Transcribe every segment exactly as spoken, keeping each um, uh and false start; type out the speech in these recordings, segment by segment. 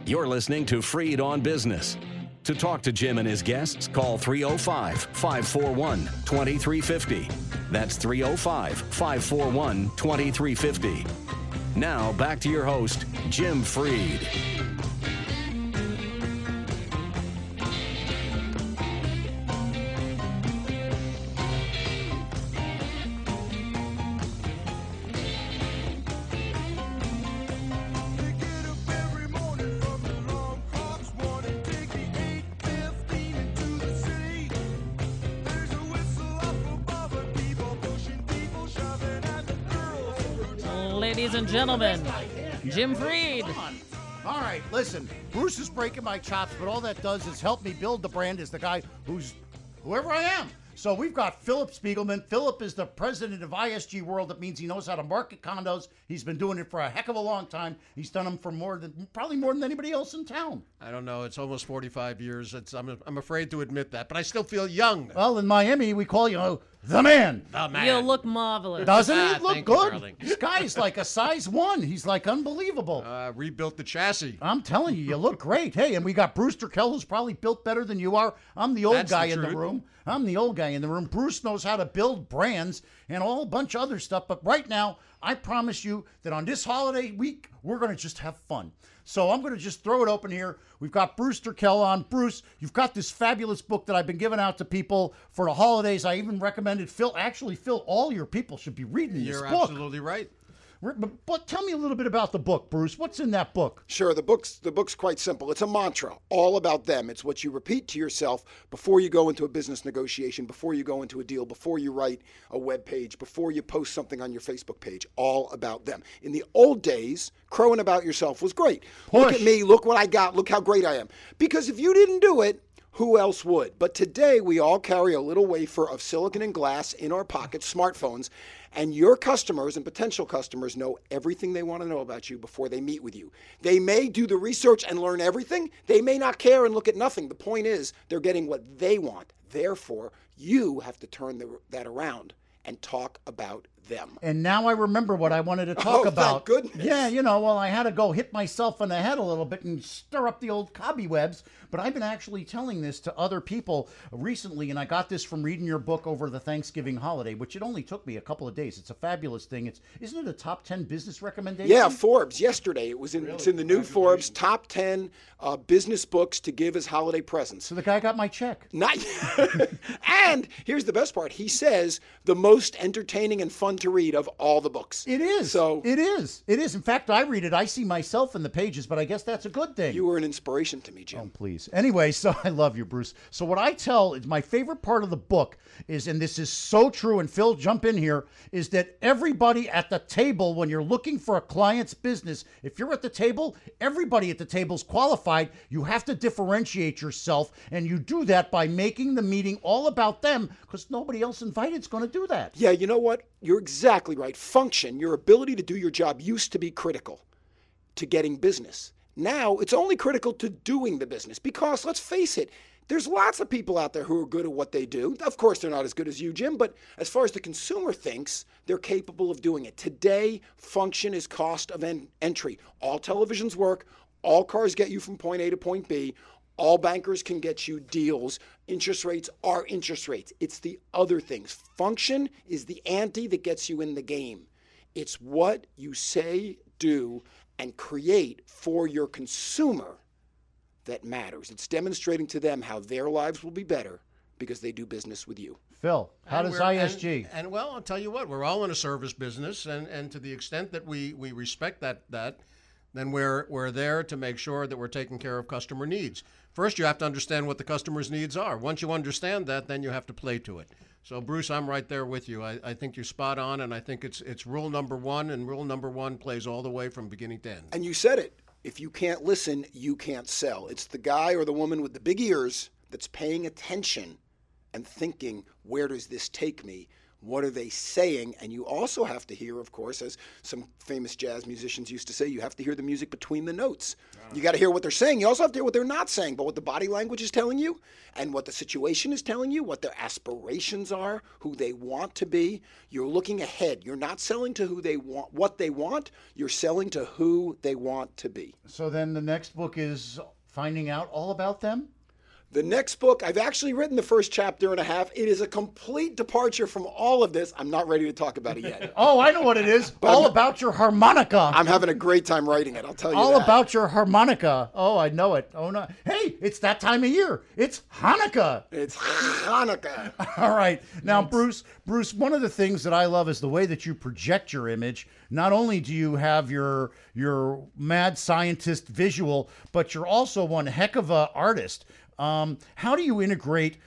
You're listening to Freed on Business. To talk to Jim and his guests, call three oh five, five four one, two three five oh. That's three oh five, five four one, two three five oh. Now, back to your host, Jim Freed. Ladies and gentlemen, Jim Freed. All right, listen, Bruce is breaking my chops, but all that does is help me build the brand as the guy who's whoever I am. So we've got Philip Spiegelman. Philip is the president of I S G World. That means he knows how to market condos. He's been doing it for a heck of a long time. He's done them for more than, probably more than anybody else in town. I don't know. It's almost forty-five years. It's, I'm, I'm afraid to admit that, but I still feel young. Well, in Miami, we call you know, the man. The man. You look marvelous. Doesn't Ah, he look thank you, good? darling. This guy's like a size one. He's like unbelievable. Uh, rebuilt the chassis. I'm telling you, you look great. Hey, and we got Brewster Kell, who's probably built better than you are. I'm the old That's guy the in the truth. room. I'm the old guy in the room. Bruce knows how to build brands and a whole bunch of other stuff. But right now, I promise you that on this holiday week, we're going to just have fun. So I'm going to just throw it open here. We've got Brewster Kell on. Bruce, you've got this fabulous book that I've been giving out to people for the holidays. I even recommended Phil. Actually, Phil, all your people should be reading this You're book. absolutely right. But, but tell me a little bit about the book, Bruce. What's in that book? Sure, the book's the book's quite simple. It's a mantra, all about them. It's what you repeat to yourself before you go into a business negotiation, before you go into a deal, before you write a web page, before you post something on your Facebook page. All about them. In the old days, crowing about yourself was great. Look Push. at me, look what I got, look how great I am. Because if you didn't do it, who else would? But today we all carry a little wafer of silicon and glass in our pockets, smartphones, and your customers and potential customers know everything they want to know about you before they meet with you. They may do the research and learn everything. They may not care and look at nothing. The point is they're getting what they want. Therefore, you have to turn the, that around and talk about them. And now I remember what I wanted to talk Oh, thank about. goodness. Yeah, you know, well, I had to go hit myself in the head a little bit and stir up the old cobwebs. But I've been actually telling this to other people recently, and I got this from reading your book over the Thanksgiving holiday, which it only took me a couple of days. It's a fabulous thing. It's isn't it a top ten business recommendation? Yeah, Forbes yesterday. It was in it's in the new Forbes top ten uh, business books to give as holiday presents. So the guy got my check. Not And here's the best part. He says the most entertaining and fun to read of all the books. It is. So it is. It is. In fact, I read it. I see myself in the pages, but I guess that's a good thing. you were an inspiration to me, Jim. Oh, please. Anyway, so I love you, Bruce. So what I tell is my favorite part of the book is, and this is so true, and Phil, jump in here, is that everybody at the table, when you're looking for a client's business, if you're at the table, everybody at the table is qualified. You have to differentiate yourself, and you do that by making the meeting all about them, because nobody else invited is going to do that. Yeah, you know what? You're exactly right. Function, your ability to do your job used to be critical to getting business. Now it's only critical to doing the business because, let's face it, there's lots of people out there who are good at what they do. Of course, they're not as good as you, Jim, but as far as the consumer thinks, they're capable of doing it. Today, function is cost of en- entry. All televisions work. All cars get you from point A to point B. All bankers can get you deals. Interest rates are interest rates. It's the other things. Function is the ante that gets you in the game. It's what you say, do, and create for your consumer that matters. It's demonstrating to them how their lives will be better because they do business with you. Phil, how And does we're- I S G? And, and well, I'll tell you what, we're all in a service business, and, and to the extent that we, we respect that that, then we're we're there to make sure that we're taking care of customer needs. First, you have to understand what the customer's needs are. Once you understand that, then you have to play to it. So, Bruce, I'm right there with you. I, I think you're spot on, and I think it's it's rule number one, and rule number one plays all the way from beginning to end. And you said it. If you can't listen, you can't sell. It's the guy or the woman with the big ears that's paying attention and thinking, where does this take me? What are they saying? And you also have to hear, of course, as some famous jazz musicians used to say, you have to hear the music between the notes. You got to hear what they're saying. You also have to hear what they're not saying, but what the body language is telling you and what the situation is telling you, what their aspirations are, who they want to be. You're looking ahead. You're not selling to who they want, what they want. You're selling to who they want to be. So then the next book is finding out all about them? The next book, I've actually written the first chapter and a half. It is a complete departure from all of this. I'm not ready to talk about it yet. Oh, I know what it is. All I'm- about your harmonica. I'm having a great time writing it, I'll tell you All that. about your harmonica. Oh, I know it. Oh, no. Hey, it's that time of year. It's Hanukkah. It's Hanukkah. All right. Now, Bruce, Bruce, one of the things that I love is the way that you project your image. Not only do you have your your mad scientist visual, but you're also one heck of a artist. Um, how do you integrate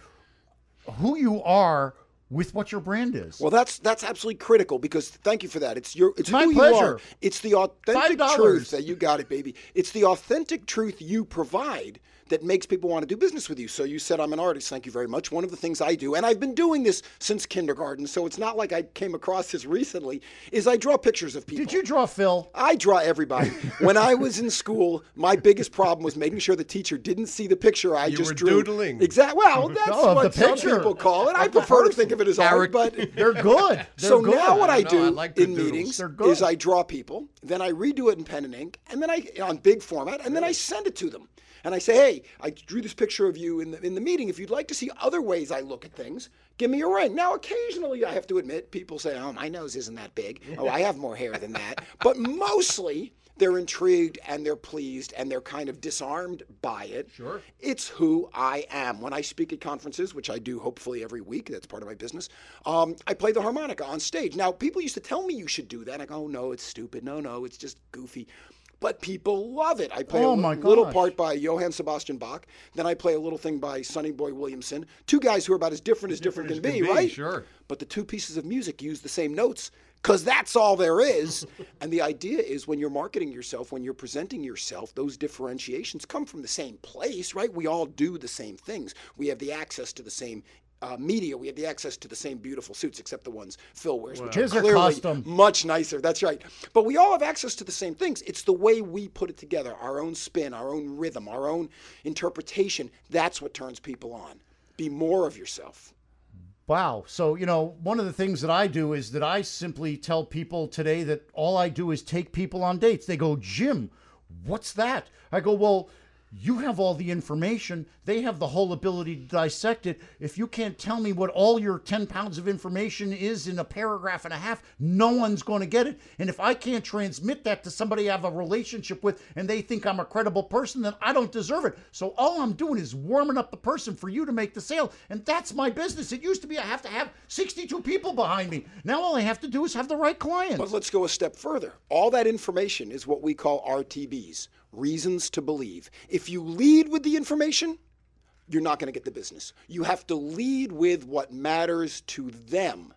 who you are with what your brand is? Well, that's that's absolutely critical because thank you for that. It's your it's My who you pleasure. are. It's the authentic Five dollars. truth that you got it, baby. It's the authentic truth you provide that makes people want to do business with you. So you said I'm an artist. Thank you very much. One of the things I do, and I've been doing this since kindergarten, so it's not like I came across this recently, is I draw pictures of people. Did you draw Phil? I draw everybody. When I was in school, my biggest problem was making sure the teacher didn't see the picture I You just were drew. doodling. Exactly. Well, that's Oh, of what the some picture. people call it. I prefer to think of it as art, but They're good. They're so good. now what I know, do I like the in doodles. meetings They're good. is I draw people, then I redo it in pen and ink, and then I on big format, and then I send it to them. And I say, hey, I drew this picture of you in the in the meeting. If you'd like to see other ways I look at things, give me a ring. Now, occasionally, I have to admit, people say, oh, my nose isn't that big. Oh, I have more hair than that. But mostly, they're intrigued and they're pleased and they're kind of disarmed by it. Sure. It's who I am. When I speak at conferences, which I do hopefully every week, that's part of my business, um, I play the harmonica on stage. Now, people used to tell me you should do that. I go, oh, no, it's stupid. No, no, it's just goofy. But people love it. I play Oh, a my little gosh. part by Johann Sebastian Bach. Then I play a little thing by Sonny Boy Williamson. Two guys who are about as different as different, Different can as be, can be, right? sure. But the two pieces of music use the same notes because that's all there is. And the idea is when you're marketing yourself, when you're presenting yourself, those differentiations come from the same place, right? We all do the same things. We have the access to the same Uh, media, we have the access to the same beautiful suits, except the ones Phil wears, which His are are clearly custom. much nicer. That's right. But we all have access to the same things. It's the way we put it together, our own spin, our own rhythm, our own interpretation. That's what turns people on. Be more of yourself. Wow. So, you know, one of the things that I do is that I simply tell people today that all I do is take people on dates. They go, Jim, what's that? I go, well, you have all the information. They have the whole ability to dissect it. If you can't tell me what all your ten pounds of information is in a paragraph and a half, no one's going to get it. And if I can't transmit that to somebody I have a relationship with and they think I'm a credible person, then I don't deserve it. So all I'm doing is warming up the person for you to make the sale. And that's my business. It used to be I have to have sixty-two people behind me. Now all I have to do is have the right clients. But let's go a step further. All that information is what we call R T Bs, reasons to believe. If you lead with the information, you're not going to get the business. You have to lead with what matters to them.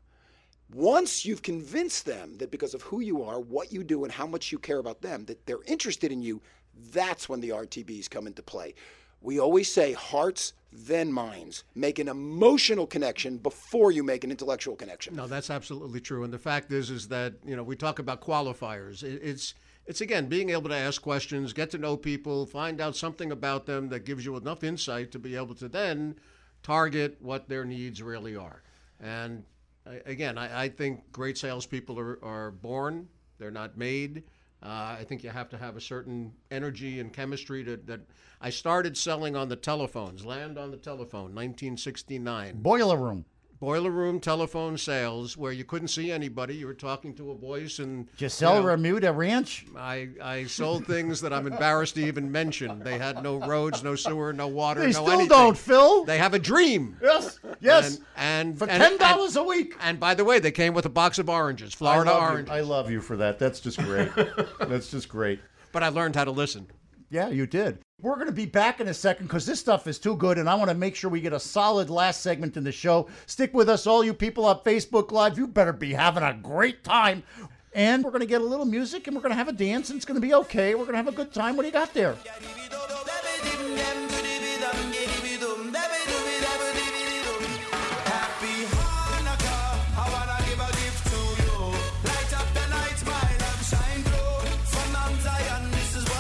Once you've convinced them that because of who you are, what you do, and how much you care about them, that they're interested in you, that's when the R T Bs come into play. We always say hearts, then minds. Make an emotional connection before you make an intellectual connection. No, that's absolutely true. And the fact is, is that, you know, we talk about qualifiers. It, it's, it's again, being able to ask questions, get to know people, find out something about them that gives you enough insight to be able to then target what their needs really are. And I- again, I, I think great salespeople are, are born, they're not made. Uh, I think you have to have a certain energy and chemistry to, that I started selling on the telephones, land on the telephone, nineteen sixty-nine. Boiler room. Boiler room telephone sales where you couldn't see anybody. You were talking to a voice and Giselle you know, Remuda Ranch. I, I sold things that I'm embarrassed to even mention. They had no roads, no sewer, no water, They no still anything. don't, Phil. They have a dream. Yes, yes. And, and For and- ten dollars and- a week. And by the way, they came with a box of oranges, Florida I love oranges. You. I love you for that. That's just great. That's just great. But I learned how to listen. Yeah, you did. We're going to be back in a second because this stuff is too good, and I want to make sure we get a solid last segment in the show. Stick with us, all you people on Facebook Live. You better be having a great time. And we're going to get a little music, and we're going to have a dance, and it's going to be okay. We're going to have a good time. What do you got there?